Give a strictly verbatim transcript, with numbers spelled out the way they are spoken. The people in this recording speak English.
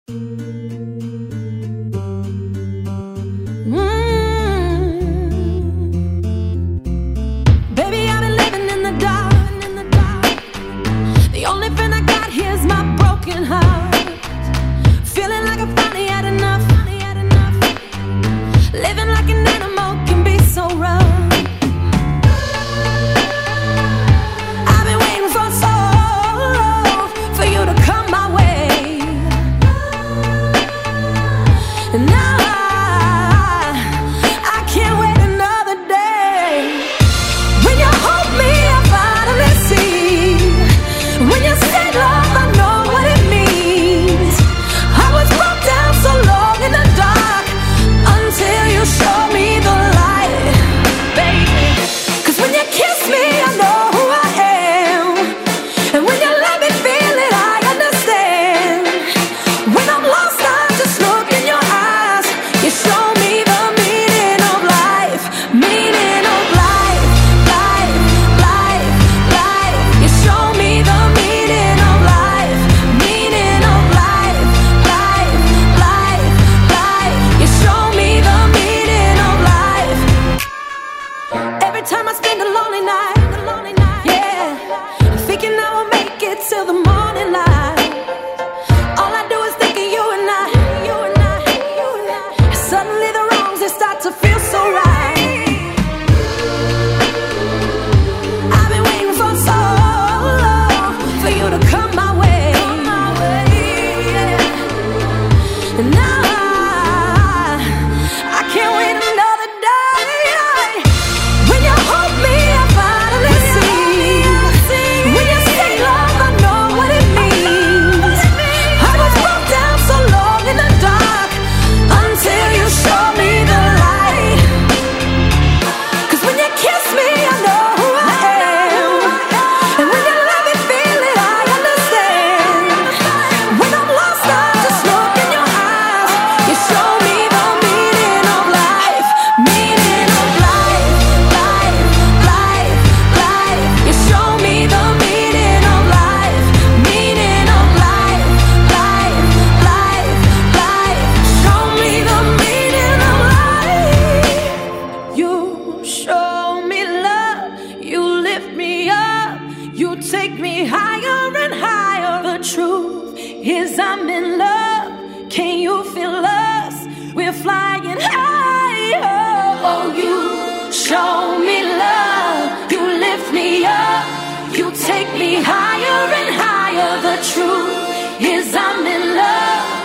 Take me higher and higher. The truth is I'm in love. Can you feel us? We're flying higher. Oh, you show me love. You lift me up. You take me higher and higher. The truth is I'm in love.